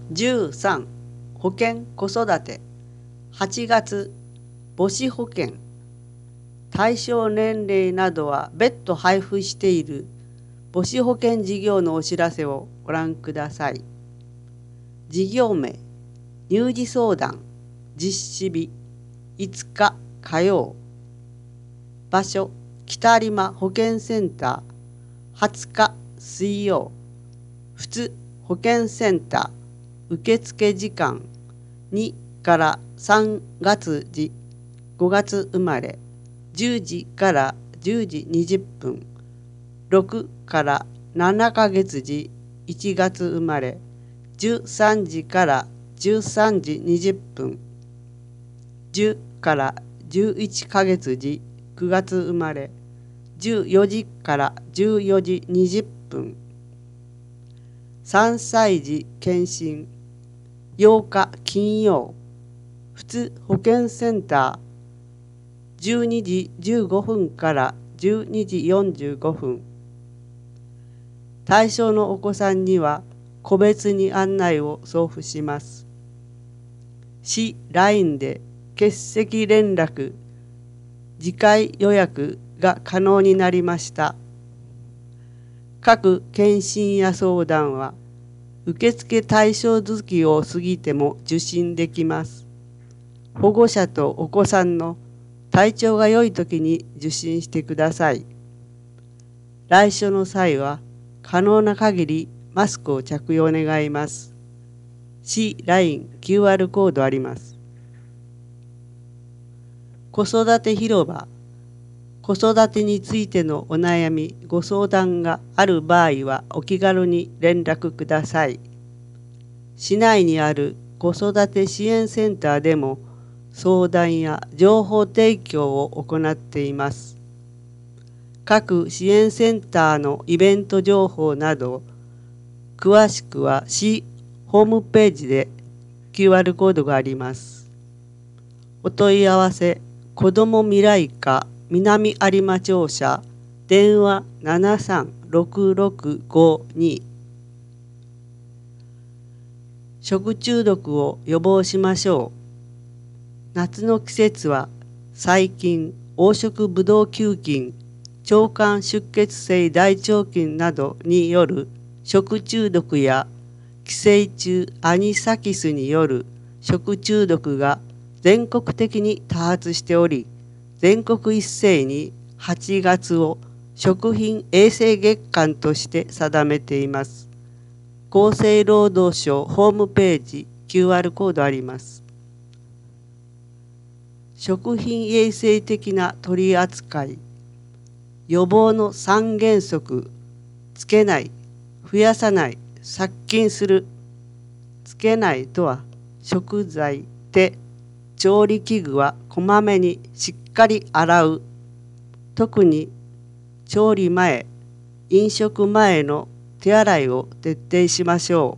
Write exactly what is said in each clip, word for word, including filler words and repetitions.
じゅうさん保険子育てはちがつ母子保険対象年齢などは別途配布している母子保険事業のお知らせをご覧ください。事業名乳児相談実施日いつか火曜場所北有馬保健センターはつか水曜普通保健センター受付時間にからさんがつ時ごがつ生まれじゅうじからじゅうじにじゅっぷんろくからななかげつ時いちがつ生まれじゅうさんじからじゅうさんじにじゅっぷんじゅうからじゅういっかげつ時くがつ生まれじゅうよじからじゅうよじにじゅっぷんさんさい児検診ようか金曜普通保健センターじゅうにじじゅうごふんからじゅうにじよんじゅうごふん対象のお子さんには個別に案内を送付します。市 ライン で欠席連絡次回予約が可能になりました。各検診や相談は受付対象月を過ぎても受診できます。保護者とお子さんの体調が良い時に受診してください。来所の際は可能な限りマスクを着用願います。市 ライン キューアール コードあります。子育て広場子育てについてのお悩みご相談がある場合はお気軽に連絡ください。市内にある子育て支援センターでも相談や情報提供を行っています。各支援センターのイベント情報など詳しくは市ホームページで キューアール コードがあります。お問い合わせ子ども未来課南有馬庁舎電話ななさんろくろくごに食中毒を予防しましょう。夏の季節は細菌、黄色ブドウ球菌、腸管出血性大腸菌などによる食中毒や寄生虫アニサキスによる食中毒が全国的に多発しており、全国一斉にはちがつを食品衛生月間として定めています。厚生労働省ホームページ キューアール コードあります。食品衛生的な取り扱い予防の三原則つけない増やさない殺菌するつけないとは食材手調理器具はこまめにしっかり洗う特に調理前飲食前の手洗いを徹底しましょ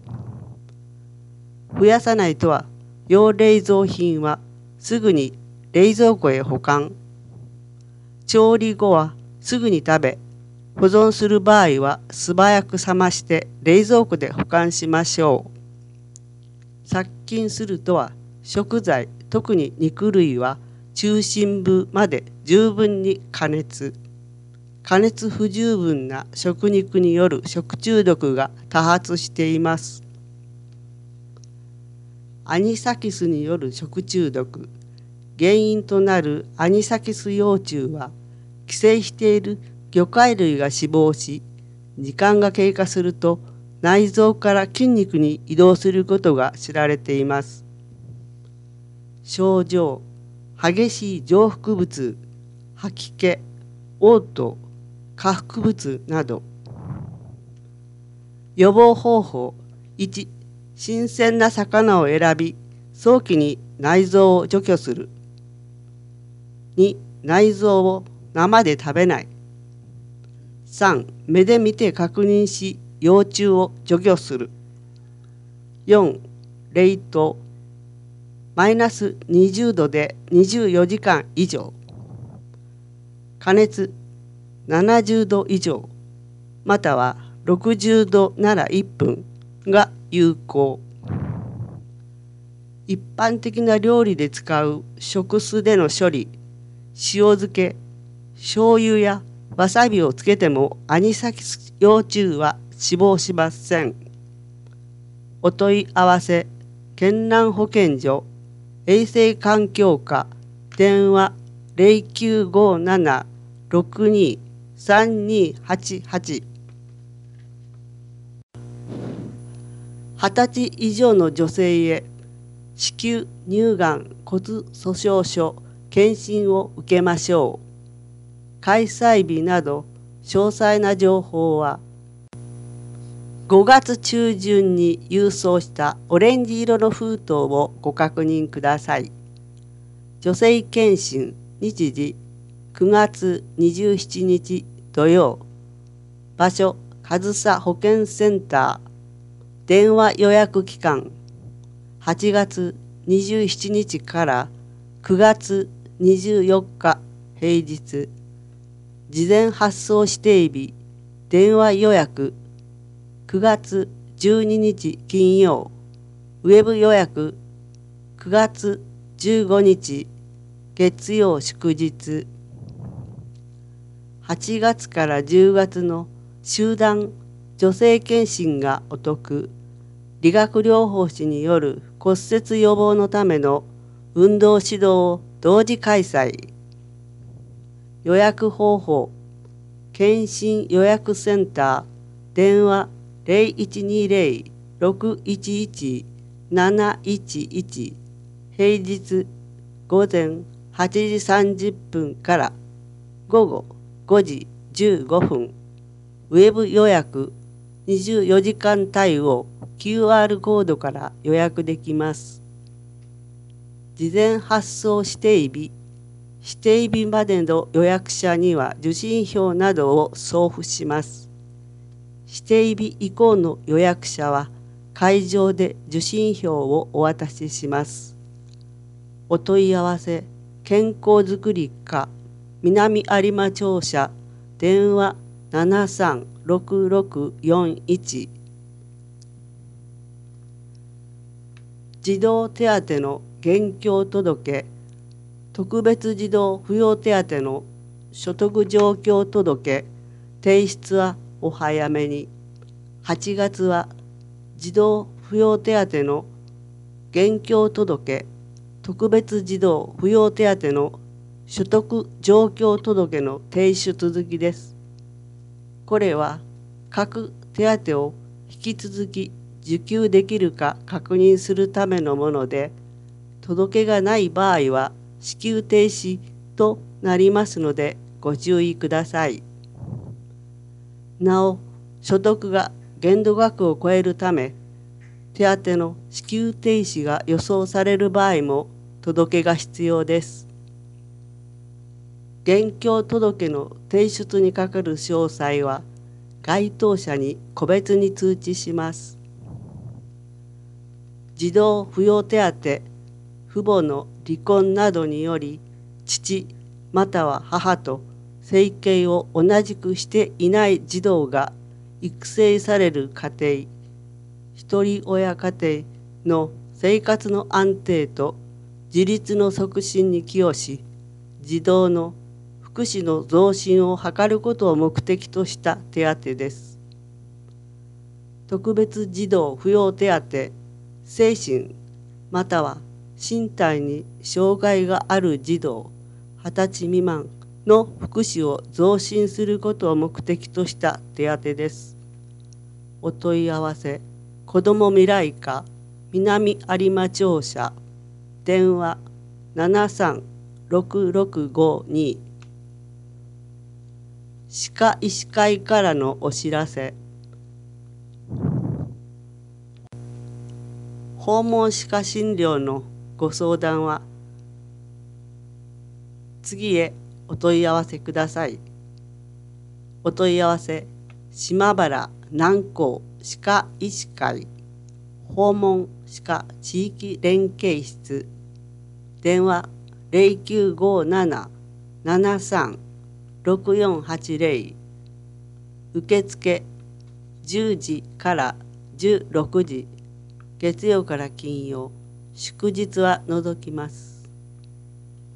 う。増やさないとは要冷蔵品はすぐに冷蔵庫へ保管調理後はすぐに食べ保存する場合は素早く冷まして冷蔵庫で保管しましょう。殺菌するとは食材特に肉類は中心部まで十分に加熱加熱不十分な食肉による食中毒が多発しています。アニサキスによる食中毒原因となるアニサキス幼虫は寄生している魚介類が死亡し時間が経過すると内臓から筋肉に移動することが知られています。症状激しい上腹部痛吐き気嘔吐下腹部痛など予防方法いち新鮮な魚を選び早期に内臓を除去するに内臓を生で食べないさん目で見て確認し幼虫を除去するよん冷凍マイナスにじゅうどでにじゅうよじかん以上加熱ななじゅうど以上またはろくじゅうどならいっぷんが有効一般的な料理で使う食酢での処理、塩漬け、醤油やわさびをつけてもアニサキス幼虫は死亡しません。お問い合わせ、県南保健所、衛生環境課、電話ゼロきゅうごなな ろくに さんにはちはち。はたち以上の女性へ、子宮乳がん骨粗しょう症検診を受けましょう。開催日など詳細な情報はごがつ中旬に郵送したオレンジ色の封筒をご確認ください。女性検診日時くがつにじゅうしちにち土曜。場所上総保健センター。電話予約期間はちがつにじゅうしちにちからくがつにじゅうよっか平日。事前発送指定日電話予約くがつじゅうににち金曜。ウェブ予約くがつじゅうごにち月曜祝日。はちがつからじゅうがつの集団女性検診がお得。理学療法士による骨折予防のための運動指導を同時開催。予約方法、検診予約センター、電話ゼロいちにゼロ ろくいちいち なないちいち、平日午前はちじさんじゅっぷんから午後ごじじゅうごふん。ウェブ予約にじゅうよじかん対応 キューアール コードから予約できます。事前発送指定日、指定日までの予約者には受信票などを送付します。指定日以降の予約者は会場で受信票をお渡しします。お問い合わせ、健康づくり課、南有馬庁舎、電話ななさんろくろくよんいち。児童手当の現況届、特別児童扶養手当の所得状況届、提出はお早めに。はちがつは児童扶養手当の現況届、特別児童扶養手当の所得状況届の提出続きです。これは各手当を引き続き受給できるか確認するためのもので、届けがない場合は支給停止となりますのでご注意ください。なお、所得が限度額を超えるため、手当の支給停止が予想される場合も届けが必要です。現況届の提出にかかる詳細は該当者に個別に通知します。児童扶養手当、父母の離婚などにより父または母と生計を同じくしていない児童が育成される家庭、一人親家庭の生活の安定と自立の促進に寄与し、児童の福祉の増進を図ることを目的とした手当です。特別児童扶養手当、精神または身体に障害がある児童はたち未満の福祉を増進することを目的とした手当です。お問い合わせ、子ども未来課南有馬庁舎、電話ななさんろくろくごに。歯科医師会からのお知らせ。訪問歯科診療のご相談は次へお問い合わせください。お問い合わせ、島原南高歯科医師会訪問歯科地域連携室、電話ゼロきゅうごなな ななさんろくよんはちゼロ。受付じゅうじからじゅうろくじ、月曜から金曜。 祝日は除きます。